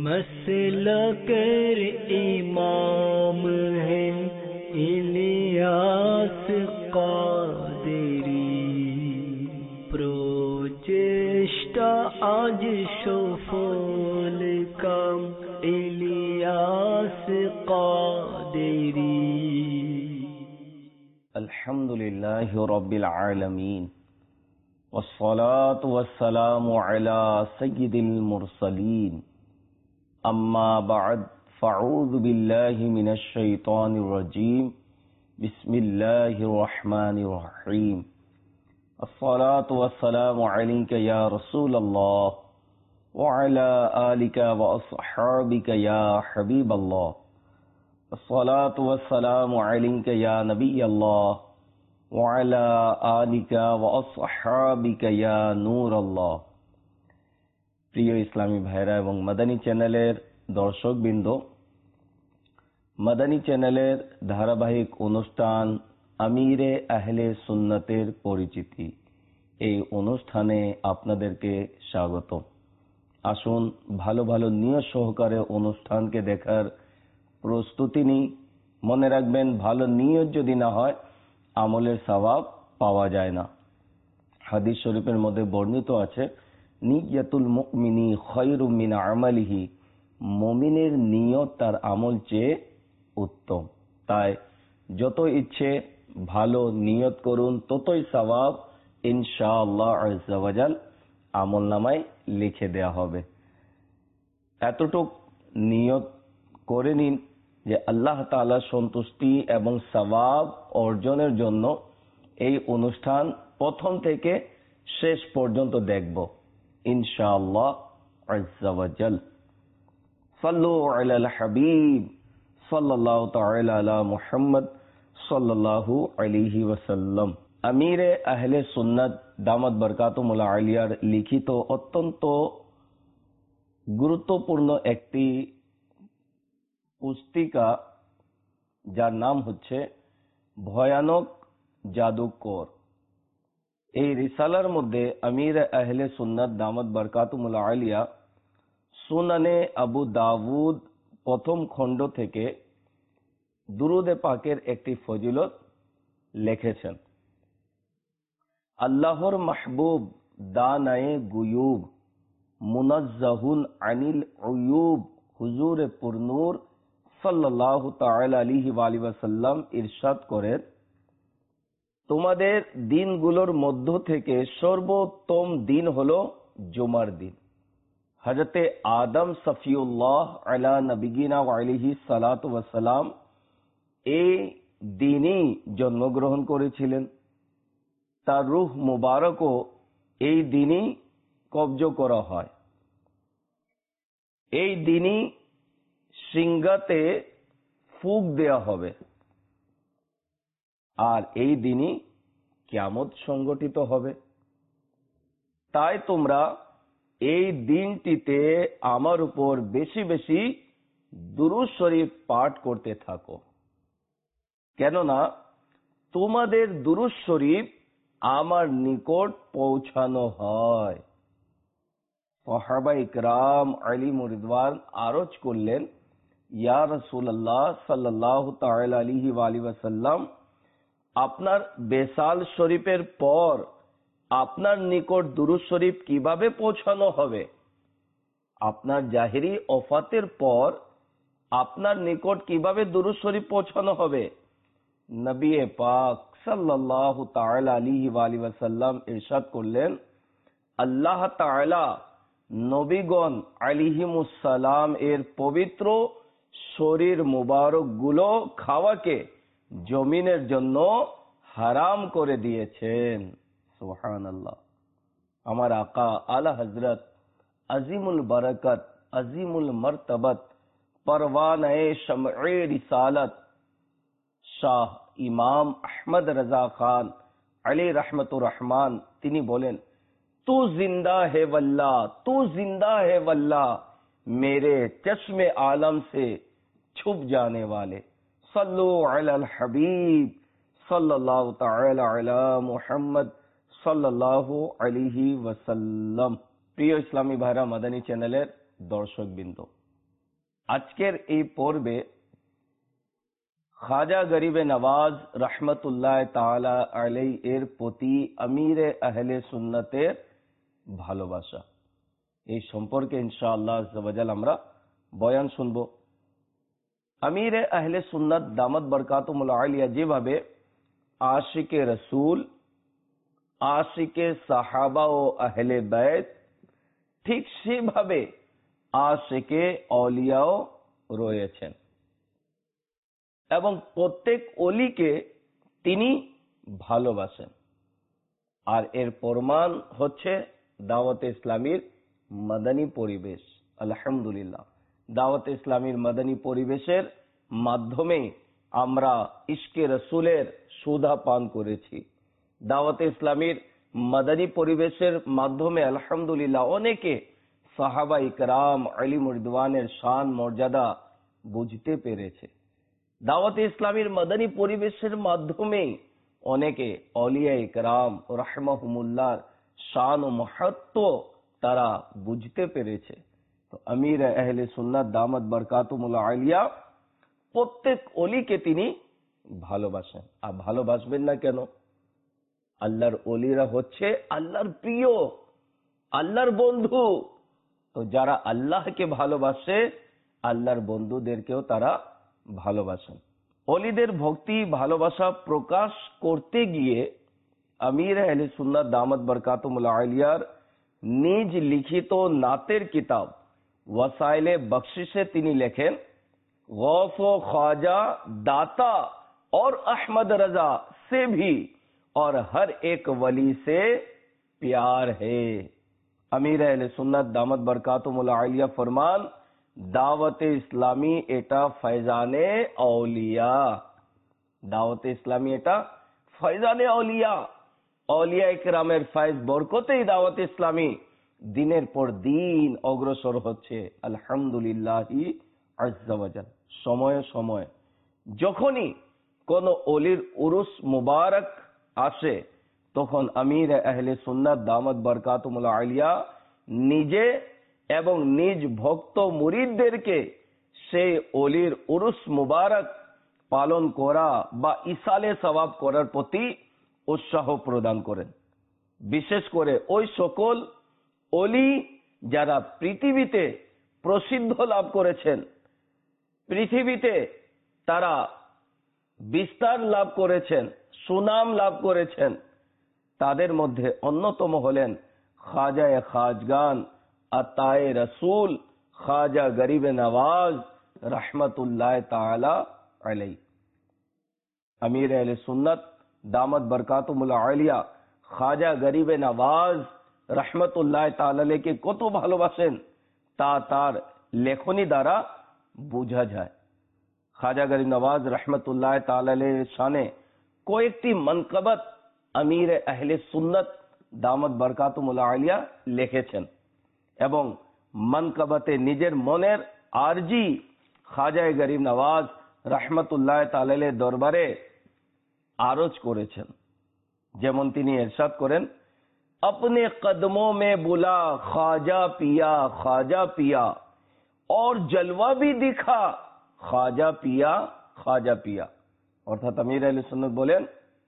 मसलकर इमाम है इलियास कादरी, प्रोचेष्टा आज सफल काम इलियास कादरी। अल्हम्दुलिल्लाहि रब्बिल आलमीन वस्सलातु वस्सलामु अला सय्यिदिल मुरसलीन, अम्मा बअद, फ़अऊज़ु बिल्लाहि मिनश शैतानिर रजीम, बिस्मिल्लाहिर रहमानिर रहीम। अस्सलातु वस्सलामु अलैका या रसूलल्लाह व अला आलिका व अस्हाबिका या हबीबल्लाह। अस्सलातु वस्सलामु अलैका या नबियल्लाह व अला आलिका व अस्हाबिका या नूरल्लाह। প্রিয় ইসলামী ভাইরা এবং মাদানী চ্যানেলের দর্শকবৃন্দ, মাদানী চ্যানেলের ধারাবাহিক অনুষ্ঠান আমিরে আহলে সুন্নতের পরিচিতি, এই অনুষ্ঠানে আপনাদেরকে স্বাগত। আসুন ভালো ভালো নিয়ত সহকারে অনুষ্ঠানকে দেখার প্রস্তুতি নিই। মনে রাখবেন, ভালো নিয়ত যদি না হয় আমলের সওয়াব পাওয়া যায় না। হাদিস শরীফের মধ্যে বর্ণিত আছে, নিয়াতুল মুমিনি খায়রুম মিন আমালিহি, মুমিনের নিয়ত তার আমল চেয়ে উত্তম। তাই যত ইচ্ছে ভালো নিয়ত করুন, ততই সওয়াব ইনশাআল্লাহ আযজা ওয়া জাল আমলনামায় লিখে দেয়া হবে। এতটুক নিয়ত করে নিন যে আল্লাহ তাআলার সন্তুষ্টি এবং সওয়াব অর্জনের জন্য এই অনুষ্ঠান প্রথম থেকে শেষ পর্যন্ত দেখব ইনশাআল্লাহ আযজা ওয়া জাল। সাল্লু আলাল হাবিব সাল্লাল্লাহু তাআলা আলা মুহাম্মদ সাল্লাল্লাহু আলাইহি ওয়াসাল্লাম। আমিরে আহলে সুন্নাত দামাত বরকাতুহুল আলিয়ার লিখিত অত্যন্ত গুরুত্বপূর্ণ একটি পুস্তিকা, যার নাম হচ্ছে ভয়ানক জাদুকর। এই রিসালার মধ্যে আমির আহলে সুন্নাত দামাত বরকাতুহুল আলিয়া সুনানে আবু দাউদ প্রথম খণ্ড থেকে দুরুদে পাকের একটি ফজিলত লিখেছেন। আল্লাহর মাহবুব দানায়ে গুয়ুব মুনাজ্জাহুন আনিল উয়ুব হুজুরে পুরনূর সাল্লাল্লাহু তাআলা আলাইহি ওয়া সাল্লাম ইরশাদ করেন, তোমাদের দিনগুলোর মধ্য থেকে সর্বোত্তম দিন হলো জুমার দিন। হযরতে আদম সফিউল্লাহ আলা নবিয়িনা ওয়া আলাইহি সালাতু ওয়া সালাম এই দিনই জন্মগ্রহণ করেছিলেন। তার রূহ মুবারকও এই দিনই কবজ করা হয়। এই দিনই সিংহাতে ফুঁক দেয়া হবে, আর এই দিনই কিয়ামত সংগঠিত হবে। তাই তোমরা এই দিনটিতে আমার উপর বেশি বেশি দুরূদ শরীফ পাঠ করতে থাকো, কেননা তোমাদের দুরূদ শরীফ আমার নিকট পৌঁছানো হয়। সাহাবা ইকরাম আলিম রিদওয়ান আরজ করলেন, ইয়া রাসূলুল্লাহ সাল্লাল্লাহু তাআলা আলাইহি ওয়া সাল্লাম, আপনার বেসাল শরীফের পর আপনার নিকট দুরূদ শরীফ কিভাবে পৌঁছানো হবে? আপনার জাহেরি ওফাতের পর আপনার নিকট কিভাবে দুরূদ শরীফ পৌঁছানো হবে? নবী পাক সাল্লাল্লাহু তাআলা আলাইহি ওয়া সাল্লাম ইরশাদ করলেন, আল্লাহ তাআলা নবীগণ আলাইহিমুস সালাম এর পবিত্র শরীর মুবারক গুলো খাওয়াকে জমিনের জন্য হারাম করে দিয়েছেন। সুবহানাল্লাহ। আমার আকা আলা হযরত আজিমুল বরকত আজিমুল মর্তবত পরওয়ানায়ে শমঈ রিসালত শাহ ইমাম আহমদ রাজা খান আলী रहमतुर रहमान তিনি বলেন, तू जिंदा है वल्लाह, तू जिंदा है वल्लाह, मेरे चश्मे आलम से छुप जाने वाले। सल्लु अलल हबीब सल्लल्लाहु ताआला अला मुहम्मद সাল্লাল্লাহু আলাইহি ওয়াসাল্লাম। প্রিয় ইসলামী ভাইরা, মাদানী চ্যানেলের দর্শকবৃন্দ, আজকের এই পর্বে খাজা গরিবে নওয়াজ রহমতুল্লাহ তাআলা আলাইহি এর প্রতি আমিরে আহলে সুন্নতের ভালোবাসা, এই সম্পর্কে ইনশাআল্লাহ আজ্জা ওয়া জাল আমরা বয়ান শুনব। আমিরে আহলে সুন্নাত দামাত বরকাতুহুল আলিয়া যেভাবে আশিকে রসুল, আশিকে সাহাবা ও আহলে বাইত, ঠিক সেভাবে আশিকে আউলিয়াও রয়েছেন এবং প্রত্যেক অলিকে তিনি ভালোবাসেন। আর এর প্রমাণ হচ্ছে দাওয়াতে ইসলামীর মাদানী পরিবেশ। আলহামদুলিল্লাহ, দাওয়াতে ইসলামীর মাদানী পরিবেশের মাধ্যমে আমরা ইশকে রসুলের সুধা পান করেছি। দাওয়াতে ইসলামীর মাদানী পরিবেশের মাধ্যমে আলহামদুলিল্লাহ অনেকে সাহাবা ইকরাম আলিম রিদওয়ানের শান মর্যাদা বুঝতে পেরেছে। দাওয়াতে ইসলামীর মাদানী পরিবেশের মাধ্যমে অনেকে আউলিয়া ইকরাম রাহমাহুমুল্লাহ শান ও মাহাত্ম্য তারা বুঝতে পেরেছে। তো আমির আহলে সুন্নাত দামাত বরকাতুহুল আলিয়া প্রত্যেক অলিকে তিনি ভালোবাসেন। আর ভালোবাসবেন না কেন? আল্লাহর অলিরা হচ্ছে আল্লাহর প্রিয়, আল্লাহর বন্ধু। তো যারা আল্লাহকে ভালোবাসে আল্লাহর বন্ধুদেরকেও তারা ভালোবাসেন। অলিদের ভক্তি ভালোবাসা প্রকাশ করতে গিয়ে আমির আহলে সুন্নাত দামাত বরকাতুহুল আলিয়ার নিজ লিখিত নাতের কিতাব ওয়াসাইলে বখশিশে তিনি লেখেন, गौस व ख्वाजा दाता और अहमद रजा से भी और हर एक वली से प्यार है। अमीर अहले सुन्नत दामत बरकातुहुल आलिया फरमान, दावते इस्लामी एटा फैजाने औलिया। दावते इस्लामी एटा फैजाने औलिया, औलिया इकरामेर फैज बरकतेই দাওয়াতে ইসলামী দিনের পর দিন অগ্রসর হচ্ছে। আলহামদুলিল্লাহি আজ্জা ওয়া জাল। সময়ে সময়ে যখনই কোন অলির উরুস মুবারক আসে তখন আমির আহলে সুন্নাত দামাত বরকাতুহুল আলিয়া নিজে এবং নিজ ভক্ত মুরিদদেরকে সেই অলির উরুস মুবারক পালন করা বা ইসালে সওয়াব করার প্রতি উৎসাহ প্রদান করেন। বিশেষ করে ওই সকল অলি যারা পৃথিবীতে প্রসিদ্ধ লাভ করেছেন, পৃথিবীতে তারা বিস্তার লাভ করেছেন, সুনাম লাভ করেছেন, তাদের মধ্যে অন্যতম হলেন খাজায়ে খাজগান আতায়ে রসুল খাজা গরিবে নওয়াজ রহমতুল্লাহ তাআলা আলাইহি। আমির আহলে সুন্নাত দামাত বরকাতুহুল আলিয়া খাজা গরিবে নওয়াজ রহমতুল্লাহ তাআলা আলাইহিকে কত ভালোবাসেন তা তার লেখনী দ্বারা বোঝা যায়। খাজা গরিব নওয়াজ রহমতুল্লাহ তাআলা আলাইহির শানে কয়েকটি মানকাবাত আমির আহলে সুন্নাত দামাত বরকাতুহুল আলিয়া লিখেছেন এবং মানকাবাতে নিজের মনের আরজি খাজা গরিব নওয়াজ রহমতুল্লাহ তাআলা আলাইহির দরবারে আরজ করেছেন। যেমন তিনি ইরশাদ করেন, अपने कदमों में बुला ख्वाजा पिया और जलवा भी दिखा ख्वाजा पिया। অর্থাৎ আমির আহলে সুন্নাত বলেন,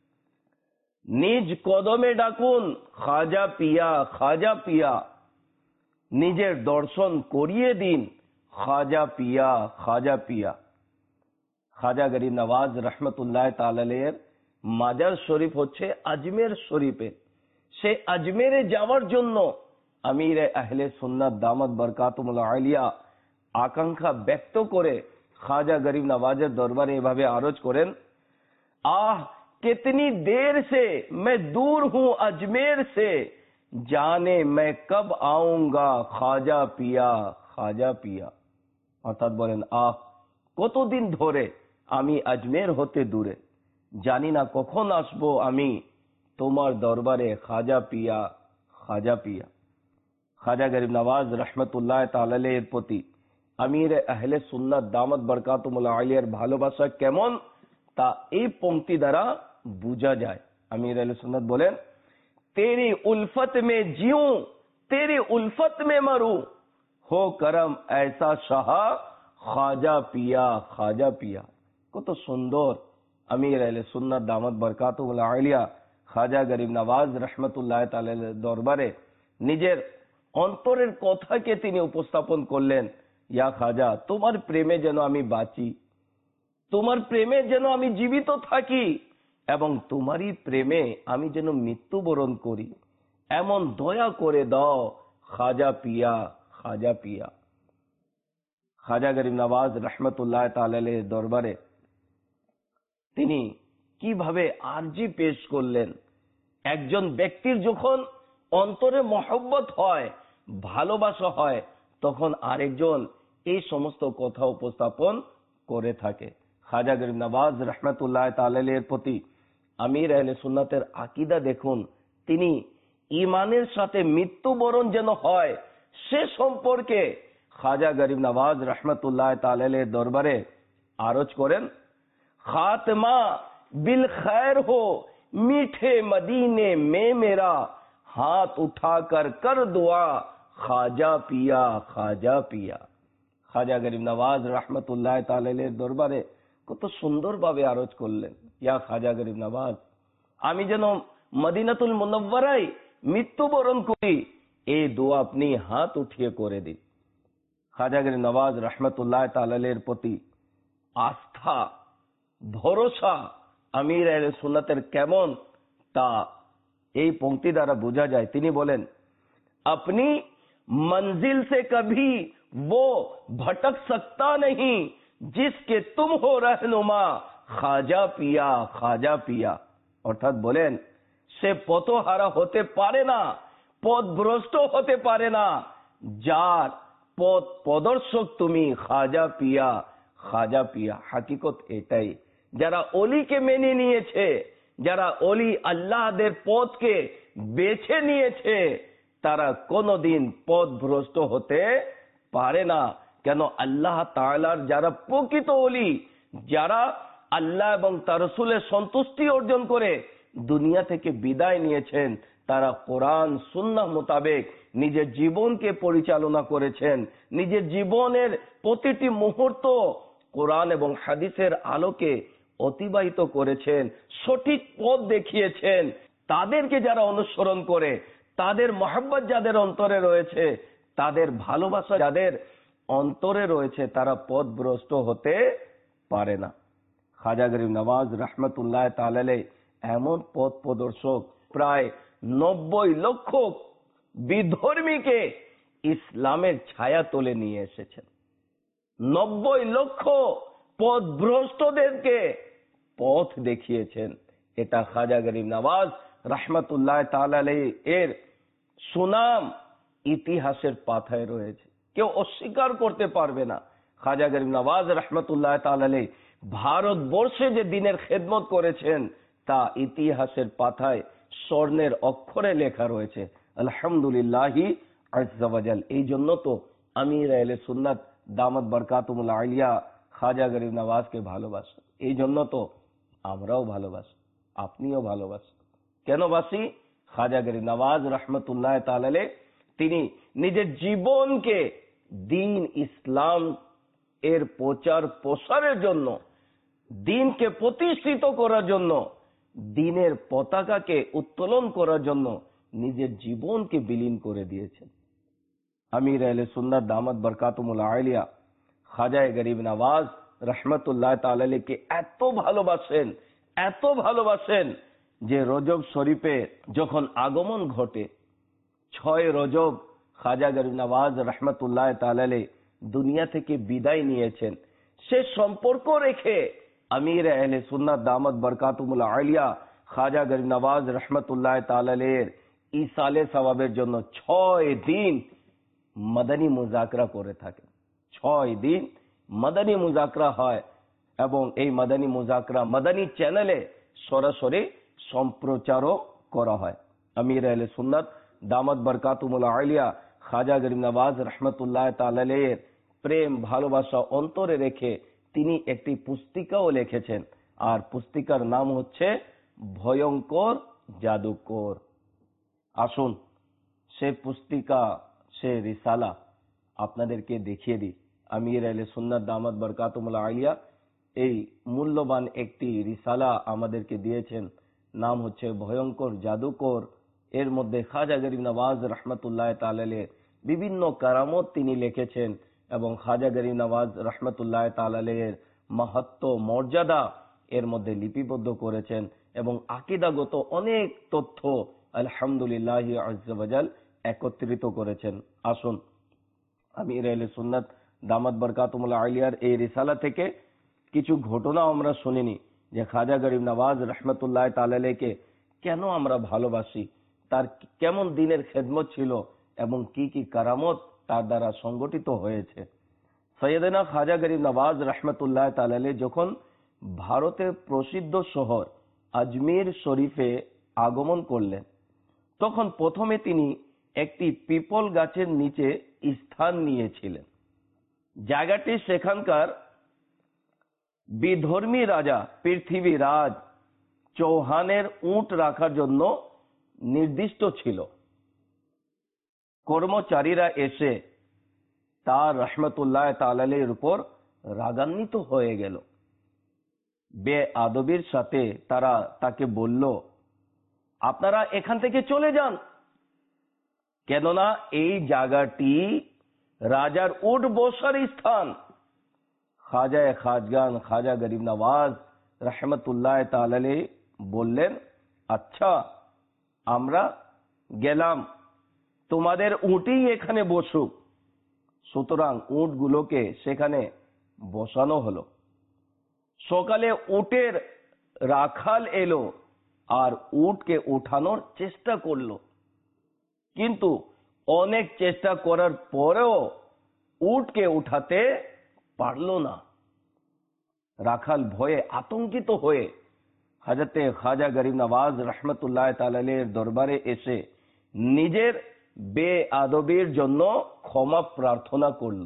নিজ কদমে ডাকুন খাজা পিয়া, নিজের দর্শন করিয়ে দিন খাজা পিয়া। খাজা গরিব নওয়াজ রহমতুল্লাহ তাআলা আলাইহির মাজার শরীফ হচ্ছে আজমের শরীফে। সে আজমেরে যাওয়ার জন্য আমির আহলে সুন্নাত দামাত বরকাতুহুল আলিয়া আকাঙ্ক্ষা ব্যক্ত করে খাজা গরিব নওয়াজের দরবারে এভাবে আরজ করেন, আহ कितनी देर से मैं दूर हूं अजमेर से, जाने मैं कब आऊंगा खाजा पिया। অর্থাৎ বলেন, আহ কতদিন ধরে আমি আজমের হতে দূরে, জানি না কখন আসবো আমি তোমার দরবারে খাজা পিয়া। খাজা গরিব নওয়াজ রহমতুল্লাহ তাআলা আলাইহির প্রতি আমির আহলে সুন্নাত দামাত বরকাতুহুল আলিয়ার ভালোবাসা কেমন তা এই পংক্তি দ্বারা বোঝা যায়। আমির আহলে সুন্নাত বলেন, तेरी उल्फत में जीऊं तेरी उल्फत में मरूं हो करम ऐसा शाह খাজা পিয়া, খাজা পিয়া। কত সুন্দর আমির আহলে সুন্নাত দামাত বরকাতুহুল আলিয়া খাজা গরিব নওয়াজ রহমতুল্লাহ তাআলার দরবারে নিজের অন্তরের কথাকে তিনি উপস্থাপন করলেন। ইয়া খাজা, তোমার প্রেমে যেন আমি বাঁচি, তোমার প্রেমে যেন আমি জীবিত থাকি এবং তোমারই প্রেমে আমি যেন মৃত্যুবরণ করি, এমন দয়া করে দাও খাজা পিয়া, খাজা পিয়া। খাজা গরিব নওয়াজ রহমতুল্লাহ তাআলার দরবারে তিনি কিভাবে আরজি পেশ করলেন। একজন ব্যক্তির যখন অন্তরে মহব্বত হয়, ভালোবাসা হয়, তখন আরেকজন এই সমস্ত কথা উপস্থাপন করে থাকে। খাজা গরিব নওয়াজ রহমতুল্লাহ তাআলার প্রতি আমির আহলে সুন্নাতের আকীদা দেখুন, তিনি ঈমানের সাথে মৃত্যুবরণ যেন হয় সে সম্পর্কে খাজা গরিব নওয়াজ রহমতুল্লাহ তাআলার দরবারে আরজ করেন, खात्मा बिल खैर हो मीठे मदीने में मेरा, हाथ उठाकर कर दुआ खाजा पिया, खाजा पिया। খাজা গরিব নওয়াজ রহমতুল্লাহ তাআলার দরবারে কত সুন্দরভাবে আরজ করলেন, ইয়া খাজা গরিব নওয়াজ, আমি যেন মদিনাতুল মুনাওয়ারায় মৃত্যুবরণ করি, এই দোয়া আপনি হাত উঠিয়ে করে দিন। খাজা গরিব নওয়াজ রহমতুল্লাহ তাআলার প্রতি আস্থা, ভরসা আমির আহলে সুন্নাতের কেমন তা এই পংক্তি দ্বারা বোঝা যায়। তিনি বলেন, अपनी मंजिल से कभी वो भटक सकता नहीं जिसके तुम हो रहनुमा, খাজা পিয়া, খাজা পিয়া। অর্থাৎ বলেন, সে পথহারা হতে পারে না, পথভ্রষ্ট হতে পারে না, যার পথ প্রদর্শক তুমি, খাজা পিয়া, খাজা পিয়া। হাকিকত এটাই, যারা অলিকে মেনে নিয়েছে, যারা অলি আল্লাহদের পথকে বেছে নিয়েছে, তারা কোনদিন পথভ্রষ্ট হতে পারে না। কেন? আল্লাহ তাআলার যারা প্রকৃত অলি, যারা আল্লাহ এবং তার রাসূলের সন্তুষ্টি অর্জন করে দুনিয়া থেকে বিদায় নিয়েছেন, তারা কোরআন সুন্নাহ মোতাবেক নিজের জীবনকে পরিচালনা করেছেন, নিজের জীবনের প্রতিটি মুহূর্ত কোরআন এবং হাদিসের আলোকে অতিবাহিত করেছেন, সঠিক পথ দেখিয়েছেন। তাদেরকে যারা অনুসরণ করে, তাদের মহব্বত যাদের অন্তরে রয়েছে, তাদের ভালোবাসা যাদের অন্তরে রয়েছে, তারা পথভ্রষ্ট হতে পারে না। খাজা গরিব নওয়াজ রহমতুল্লাহ তাআলা এমন পথ প্রদর্শক, প্রায় 90 লক্ষ বিধর্মীকে ইসলামের ছায়া তলে নিয়ে এসেছেন। 90 লক্ষ পথভ্রষ্টদেরকে পথ দেখিয়েছেন। এটা খাজা গরিব নওয়াজ রহমতুল্লাহ তাআলা এর সুনাম ইতিহাসের পাতায় রয়েছে, কেউ অস্বীকার করতে পারবে না। খাজা গরিব নওয়াজ রহমতুল্লাহ তাআলা ভারতবর্ষে যে দ্বীনের খেদমত করেছেন তা ইতিহাসের পাতায় স্বর্ণের অক্ষরে লেখা রয়েছে। আলহামদুলিল্লাহি আযজা ওয়া জাল। এই জন্য তো আমির আহলে সুন্নাত দামাত বরকাতুহুল আলিয়া খাজা গরিব নওয়াজকে ভালোবাসেন। এই জন্য তো আমরাও ভালোবাসি, আপনিও ভালোবাসেন। কেন বাসি? খাজা গরিব নওয়াজ রহমতুল্লাহ তাআলা তিনি নিজের জীবনকে দ্বীন ইসলাম এর প্রচার প্রসারের জন্য, দ্বীনকে প্রতিষ্ঠিত করার জন্য, দ্বীনের পতাকাকে উত্তোলন করার জন্য নিজের জীবনকে বিলীন করে দিয়েছেন। আমির আহলে সুন্নাত দামাত বরকাতুহুল আলিয়া খাজা গরিব নওয়াজ রহমতুল্লাহ তাআলাকে এত ভালোবাসেন, এত ভালোবাসেন যে রজব শরীফে যখন আগমন ঘটে, 6 রজব খাজা গরিব নওয়াজ রহমতুল্লাহ তাআলা দুনিয়া থেকে বিদায় নিয়েছেন, সে সম্পর্ক রেখে আমির আহলে সুন্নাত দামাত বরকাতুহুল আলিয়া খাজা গরিব নওয়াজ রহমতুল্লাহ তাআলা ইসালে সওয়াবের জন্য 6 দিন মাদানী মুযাকরা করে থাকেন। 6 দিন মাদানী মুযাকরা হয় এবং এই মাদানী মুযাকরা মাদানী চ্যানেলে সরাসরি সম্প্রচারও করা হয়। আমির আহলে সুন্নাত দামাত বরকাতুহুল আলিয়া খাজা গরিব নওয়াজ রহমতুল্লাহ তাআলা প্রেম ভালোবাসা অন্তরে রেখে তিনি একটি পুস্তিকাও লিখেছেন, আর পুস্তিকার নাম হচ্ছে ভয়ঙ্কর জাদুকর। আসুন সে পুস্তিকা, সে রিসালা আপনাদেরকে দেখিয়ে দিই। আমির আহলে সুন্নাত দামাত বরকাতুহুল আলিয়া এই মূল্যবান একটি রিসালা আমাদেরকে দিয়েছেন। নাম হচ্ছে ভয়ঙ্কর জাদুকর। এর মধ্যে খাজা গরিব নওয়াজ রহমতুল্লাহ তাআলা আলাইহির বিভিন্ন কারামত তিনি লিখেছেন এবং খাজা গরিব নওয়াজ রহমতুল্লাহ তাআলা আলাইহির মাহাত্ম্য মর্যাদা এর মধ্যে লিপিবদ্ধ করেছেন এবং আকীদাগত অনেক তথ্য আলহামদুলিল্লাহ আজ্জা ওয়াজাল একত্রিত করেছেন। আসুন আমির আহলে সুন্নাত দামাত বরকাতুহুল আলিয়ার এই রিসালা থেকে কিছু ঘটনা আমরা শুনিনি যে খাজা গরিব নওয়াজ রহমতুল্লাহ তাআলা আলাইহিকে কেন আমরা ভালোবাসি, তার কেমন দিনের খেদমত ছিল এবং কি কি কারামত তার দ্বারা সংগঠিত হয়েছে। সৈয়দনা খাজা গরিব নওয়াজ রহমতুল্লাহ তাআলা আলাইহি যখন ভারতের প্রসিদ্ধ শহর আজমির শরীফে আগমন করলেন, তখন প্রথমে তিনি একটি পিপল গাছের নিচে স্থান নিয়েছিলেন। জায়গাটি সেখানকার বিধর্মী রাজা পৃথ্বীরাজ চৌহানের উট রাখার জন্য নির্দিষ্ট ছিল। কর্মচারীরা এসে তার রহমতুল্লাহ তাআলা আলাইহির উপর রাগান্বিত হয়ে গেল। বেআদবির সাথে তারা তাকে বলল, আপনারা এখান থেকে চলে যান, কেননা এই জায়গাটি রাজার উট বসার স্থান। খাজগান খাজা গরিব নওয়াজ রহমতুল্লাহ তাআলা আলাইহি বললেন, আচ্ছা আমরা গেলাম, তোমাদের উটই এখানে বসুক। সুতরাং উটগুলোকে সেখানে বসানো হলো। সকালে উটের রাখাল এলো আর উটকে উঠানোর চেষ্টা করলো, কিন্তু অনেক চেষ্টা করার পরেও উটকে উঠাতে পারল না। রাখাল ভয়ে আতঙ্কিত হয়ে হযরতে খাজা গরিব নওয়াজ রহমতুল্লাহ তাআলা আলাইহির দরবারে এসে নিজের বেআদবির জন্য ক্ষমা প্রার্থনা করল।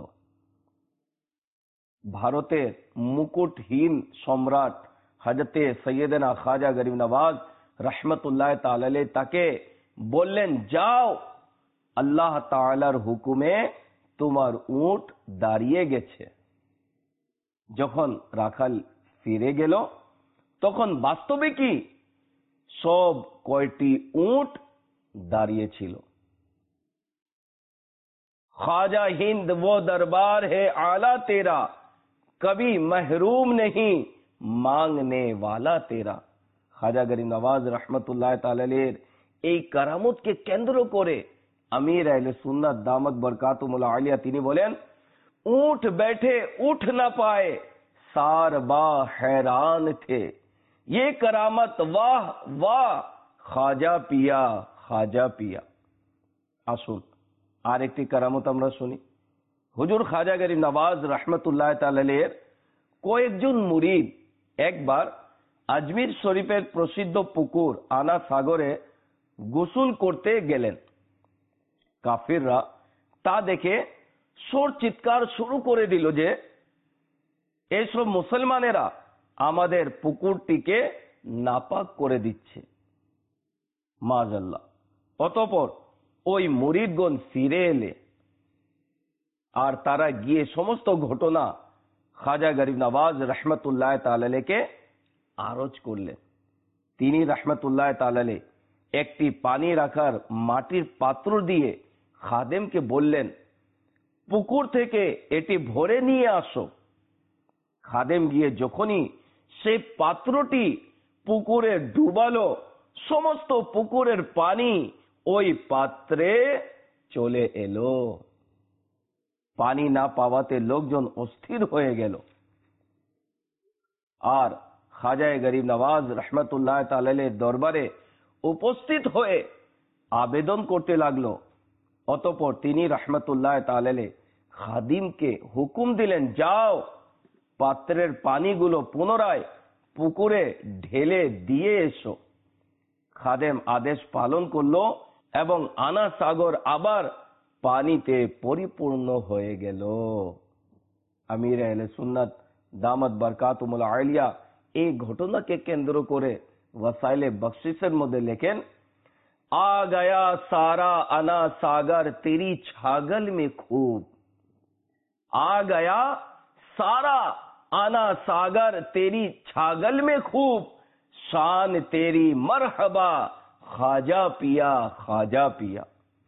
ভারতের মুকুটহীন সম্রাট হযরতে সৈয়দনা খাজা গরিব নওয়াজ রহমতুল্লাহ তাআলা আলাইহি তাকে বললেন, যাও, আল্লাহ তাআলার হুকুমে তোমার উট দাঁড়িয়ে গেছে। যখন রাখাল ফিরে গেল তখন বাস্তবে কি সব কয়টি উট দাঁড়িয়েছিল। ख्वाजा हिंद वो दरबार है आला तेरा, कभी महरूम नहीं मांगने वाला तेरा। খাজা গরিব নওয়াজ রহমতুল্লাহ তাআলা আলাইহির এই কারামতকে কেন্দ্র করে আমির আহলে সুন্নাত দামাত বরকাতুহুল আলিয়া তিনি বলেন, ऊंट बैठे उठ न पाए सारबा हैरान थे, ये करामत वाह वाह খাজা পিয়া খাজা পিয়া। আসুন আরেকটি কারামত আমরা শুনি। হুজুর খাজা গরিব নওয়াজ রহমতুল্লাহ তাআলা আলাইহির কয়েকজন মুরিদ একবার আজমির শরীফের প্রসিদ্ধ পুকুর আনা সাগরে গোসল করতে গেলেন। কাফিররা তা দেখে সোর চিৎকার শুরু করে দিল যে এইসব মুসলমানেরা আমাদের পুকুরটিকে নাপাক করে দিচ্ছে, মাআযাল্লাহ। অতঃপর ওই মুরিদগণ ফিরে এলে আর তারা গিয়ে সমস্ত ঘটনা খাজা গরিব নওয়াজ রহমতুল্লাহ তাআলা আলাইহিকে আরজ করলেন। তিনি রহমতুল্লাহ তাআলা আলাইহি একটি পানি রাখার মাটির পাত্র দিয়ে খাদেমকে বললেন, পুকুর থেকে এটি ভরে নিয়ে আসো। খাদেম গিয়ে যখনই সেই পাত্রটি পুকুরে ডুবালো, সমস্ত পুকুরের পানি ওই পাত্রে চলে এলো। পানি না পাওয়াতে লোকজন অস্থির হয়ে গেল আর খাজা গরিব নওয়াজ রহমতুল্লাহ তাআলা আলাইহির দরবারে উপস্থিত হয়ে আবেদন করতে লাগলো। অতঃপর তিনি রহমতুল্লাহ তাআলা আলাইহি খাদিমকে হুকুম দিলেন, যাও পাত্রের পানিগুলো পুনরায় পুকুরে ঢেলে দিয়ে এসো। খাদেম আদেশ পালন করলো এবং আনা সাগর আবার পানিতে পরিপূর্ণ হয়ে গেল। আমির আহলে সুন্নাত দামাত বরকাতুহুল আলিয়া এই ঘটনাকে কেন্দ্র করে ওয়াসাইলে বখশিসের মধ্যে লেখেন, आ गया सारा अना सागर तेरी छागल में खूब, आ गया सारा आना सागर तेरी छागल में खूब शान तेरी मरहबा खाजा पिया खाजा पिया।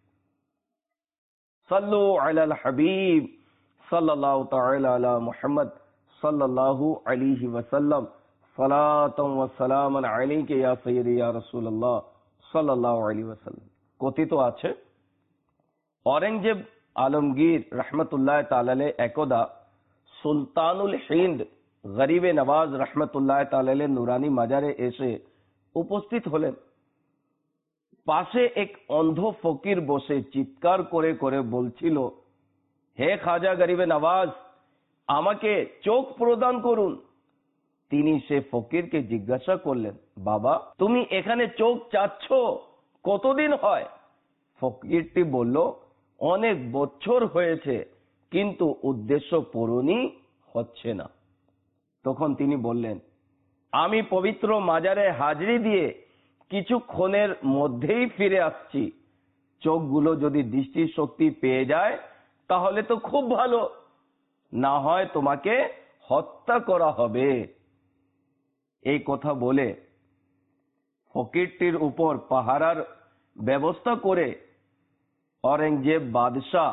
सल्लु अलल हबीब सल्लल्लाहु तआला अला मुहम्मद सल्लल्लाहु अलैहि वसल्लम सलातम व सलामन अलैके या सय्यदी या রাসূলুল্লাহ সাল্লাল্লাহু আলাইহি ওয়াসাল্লাম। কথিত আছে औरंगजेब आलमगीर रहमतुल्लाह ताला अलैह একদা সুলতানুল হিন্দ গরিবে নওয়াজ रहमतुल्लाह ताला अलैह নুরানি মাজারে এসে উপস্থিত হলেন। পাশে এক অন্ধ ফকির বসে চিৎকার করে করে বলছিল, হে খাজা গরিবে নওয়াজ, আমাকে চোখ প্রদান করুন। তিনি সে ফকিরকে জিজ্ঞাসা করলেন, বাবা তুমি এখানে চোখ চাচ্ছ কতদিন হয়? ফকিরটি বলল, অনেক বছর হয়েছে, কিন্তু উদ্দেশ্য পূরণই হচ্ছে না। তখন তিনি বললেন, আমি পবিত্র মাজারে হাজরি দিয়ে কিছুক্ষণের মধ্যেই ফিরে আসছি। চোখগুলো যদি দৃষ্টি শক্তি পেয়ে যায় তাহলে তো খুব ভালো, না হয় তোমাকে হত্যা করা হবে। এই কথা বলে ফকিরটির উপর পাহারার ব্যবস্থা করে औरंगजेब বাদশাহ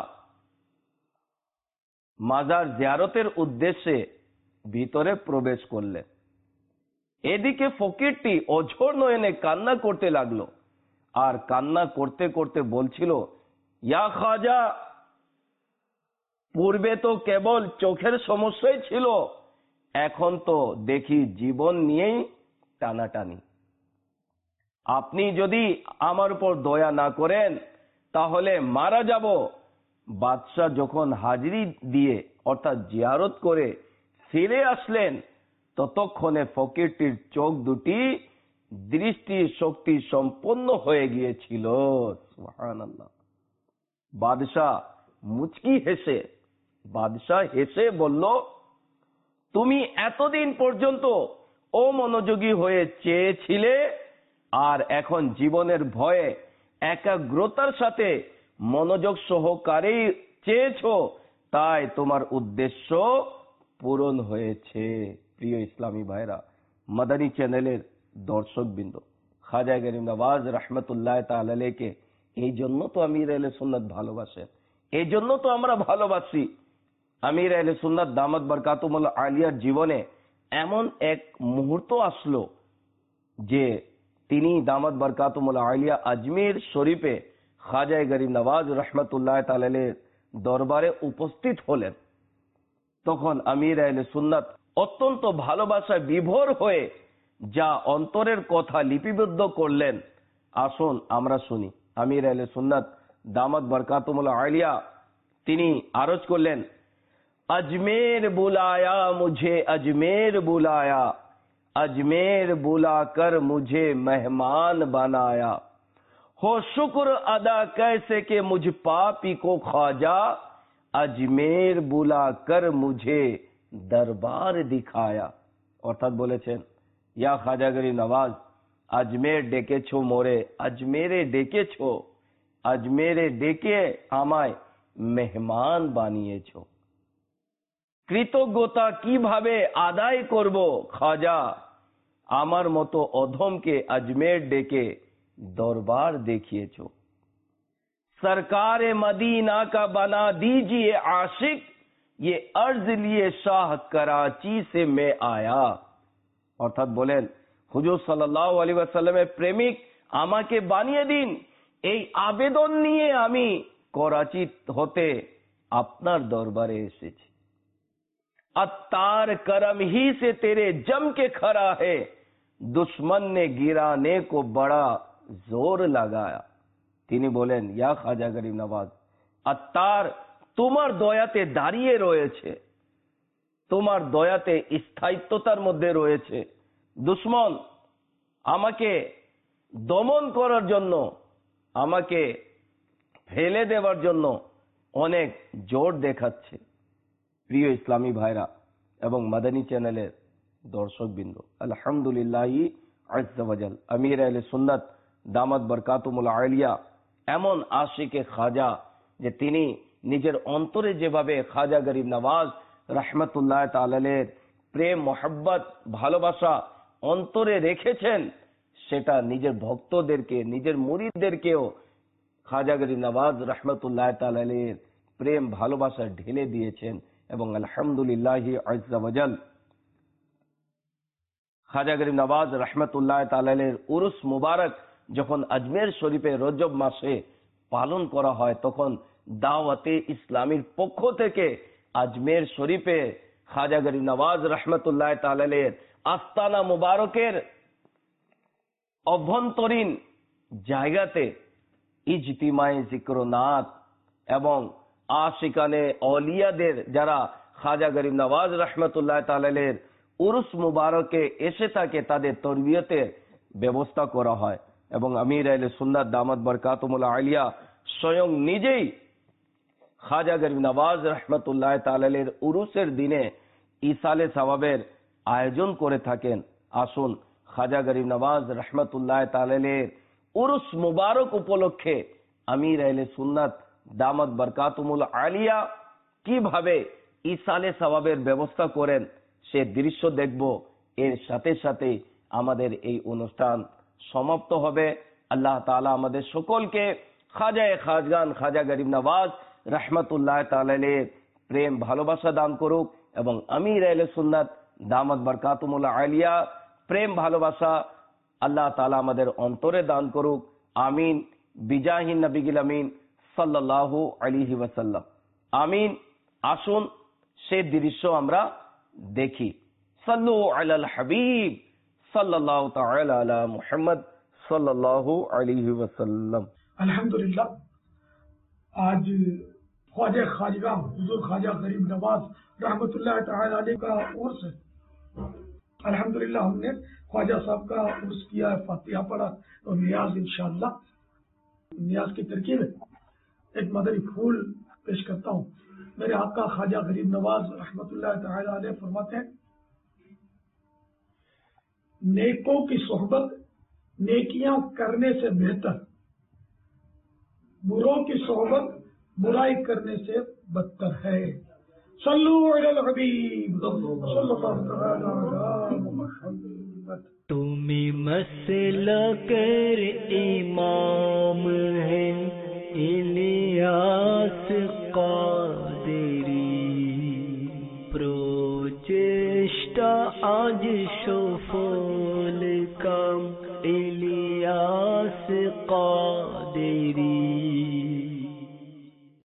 মাজার জিয়ারতের উদ্দেশ্যে ভিতরে প্রবেশ করলেন। এদিকে ফকিরটি অঝোর নয়নে কান্না করতে লাগলো, আর কান্না করতে করতে বলছিল, ইয়া খাজা, পূর্বে তো কেবল চোখের সমস্যাই ছিল, এখন তো দেখি জীবন নিয়েই টানাটানি। আপনি যদি আমার উপর দয়া না করেন তাহলে মারা যাব। বাদশাহ যখন হাজরি দিয়ে অর্থাৎ জিয়ারত করে ফিরে আসলেন ততক্ষণে ফকিরটির চোখ দুটি দৃষ্টি শক্তি সম্পন্ন হয়ে গিয়েছিল। সুবহানাল্লাহ। বাদশাহ হেসে বলল, তুমি এতদিন পর্যন্ত অমনোযোগী হয়ে চেয়েছিলে, আর এখন জীবনের ভয়ে একাগ্রতার সাথে মনোযোগ সহকারে চেয়েছো, তাই তোমার উদ্দেশ্য পূরণ হয়েছে। প্রিয় ইসলামী ভাইরা, মাদানী চ্যানেলের দর্শকবৃন্দ, খাজা গরিব নওয়াজ রহমতুল্লাহ তাআলা আলাইহিকে এই জন্য তো আমির আহলে সুন্নাত ভালোবাসেন, এই জন্য তো আমরা ভালোবাসি। আমির আহলে সুন্নাত দামাত বরকাতুহুল আলিয়ার জীবনে এমন এক মুহূর্ত আসলো যে তিনি দামাত বরকাতুহুল আলিয়া আজমির শরীফে খাজা গরিব নওয়াজ রহমতুল্লাহ তাআলা আলাইহির দরবারে উপস্থিত হলেন। তখন আমির আহলে সুন্নাত অত্যন্ত ভালোবাসায় বিভোর হয়ে যা অন্তরের কথা লিপিবদ্ধ করলেন, আসুন আমরা শুনি। আমির আহলে সুন্নাত দামাত বরকাতুহুল আলিয়া তিনি আরজ করলেন, अजमेर बुलाया मुझे अजमेर बुलाया, अजमेर बुलाकर मुझे मेहमान बनाया, हो शुक्र अदा कैसे के मुझ पापी को ख्वाजा, अजमेर बुलाकर मुझे दरबार दिखाया। অর্থাৎ বলেছেন, ইয়া খাজা গরিব নওয়াজ, আজমের ডেকেছো মোরে, আজমেরে ডেকেছো, আজমেরে ডেকে আমায় মেহমান বানিয়েছো। কৃতজ্ঞতা কিভাবে আদায় করব খাজা, আমার মতো অধমকে আজমের ডেকে দরবার দেখিয়েছো। सरकार मदीना का बना दीजिए आशिक, ये अर्ज लिए शाह कराची से मैं आया। অর্থাৎ বলেন, হুজুর সাল্লাল্লাহু আলাইহি ওয়াসাল্লামের প্রেমিক আমাকে বানিয়ে দিন, এই আবেদন নিয়ে আমি করাচি হতে আপনার দরবারে এসেছি। अत्तार करम ही से तेरे जम के खड़ा है, दुश्मन ने गिराने को बड़ा जोर लगाया। তিনি বলেন, ইয়া খাজা গরিব নওয়াজ, আত্তার তোমার দয়াতে দাঁড়িয়ে রয়েছে, তোমার দয়াতে স্থায়িত্বতার মধ্যে রয়েছে। দুশ্মন আমাকে দমন করার জন্য, আমাকে ফেলে দেওয়ার জন্য অনেক জোর দেখাচ্ছে। প্রিয় ইসলামী ভাইরা এবং মাদানী চ্যানেলের দর্শকবৃন্দ, আলহামদুলিল্লাহি আজ্জা ওয়াজাল, আমির আহলে সুন্নাত দামাত বরকাতুহুল আলিয়া এমন আশিকে খাজা যে তিনি নিজের অন্তরে যেভাবে খাজা গরিব নওয়াজ রহমতুল্লাহ তাআলার প্রেম মোহাব্বত ভালোবাসা অন্তরে রেখেছেন, সেটা নিজের ভক্তদেরকে নিজের মুরিদদেরকেও খাজা গরিব নওয়াজ রহমতুল্লাহ তাআলার প্রেম ভালোবাসা ঢেলে দিয়েছেন। এবং আলহামদুলিল্লাহ আজ্জা ওয়াজাল খাজা গরিব নওয়াজ রহমতুল্লাহ তাআলার উরুস মুবারক যখন আজমের শরীফে রজব মাসে পালন করা হয়, তখন দাওয়াতে ইসলামীর পক্ষ থেকে আজমের শরীফে খাজা গরিব নওয়াজ রহমতুল্লাহ তাআলার আস্তানা মুবারকের অভ্যন্তরীণ জায়গাতে ইজতিমায়ে জিক্র নাত এবং আশিকানে অলিয়াদের যারা খাজা গরিব নওয়াজ রহমতুল্লাহ তাআলার উরুস মুবারকে এসে থাকে তাদের তরবিয়তের ব্যবস্থা করা হয়। এবং আমির আহলে সুন্নাত দামাত বরকাতুহুল আলিয়া স্বয়ং নিজেই খাজা গরিব নওয়াজ রহমতুল্লাহ তাআলার উরুসের দিনে ইসালে সওয়াবের আয়োজন করে থাকেন। আসুন খাজা গরিব নওয়াজ রহমতুল্লাহ তাআলার উরুস মুবারক উপলক্ষে আমির আহলে সুন্নাত দামাত বরকাতুহুল আলিয়া কিভাবে ইসালে সওয়াবের ব্যবস্থা করেন সে দৃশ্য দেখব। এর সাথে সাথে আমাদের এই অনুষ্ঠান সমাপ্ত হবে। আল্লাহ তাআলা আমাদের সকলকে খাজায়ে খাজগান খাজা গরিব নওয়াজ রহমতুল্লাহ তাআলার প্রেম ভালোবাসা দান করুক এবং আমির আহলে সুন্নাত দামাত বরকাতুহুল আলিয়া প্রেম ভালোবাসা আল্লাহ তাআলা আমাদের অন্তরে দান করুক। আমিন বিজাহি নবিয়িল আমিন সাল্লাল্লাহু আলাইহি ওয়াসাল্লাম। আমিন। আসুন সে দৃশ্য আমরা দেখি। সাল্লু আলাল হাবিব সাল্লাল্লাহু তাআলা আলা মুহাম্মদ সাল্লাল্লাহু আলাইহি ওয়াসাল্লাম। अल्हम्दुलिल्लाह, आज ख्वाजा खाजगा हुजूर ख्वाजा गरीब नवाज रहमतुल्लाह ताला अलैह का उर्स है। अल्हम्दुलिल्लाह हमने ख्वाजा साहब का उर्स किया है, फातिहा पढ़ा और नियाज इंशाअल्लाह नियाज की तरकीब है। एक मदरी फूल पेश करता हूँ। मेरे आका ख्वाजा गरीब नवाज रहमतुल्लाह ताला अलैह फरमाते हैं, नेकों की सोहबत नेकियां करने से बेहतर, बुरों की सोहबत बुराई करने से बदतर है। सल्लु अलल हबीब सल्लल्लाहु तआला अलैहि वसल्लम। तुम्हें मसला कर इमाम है इलियास कादरी, प्रोचेष्टा आज शोफो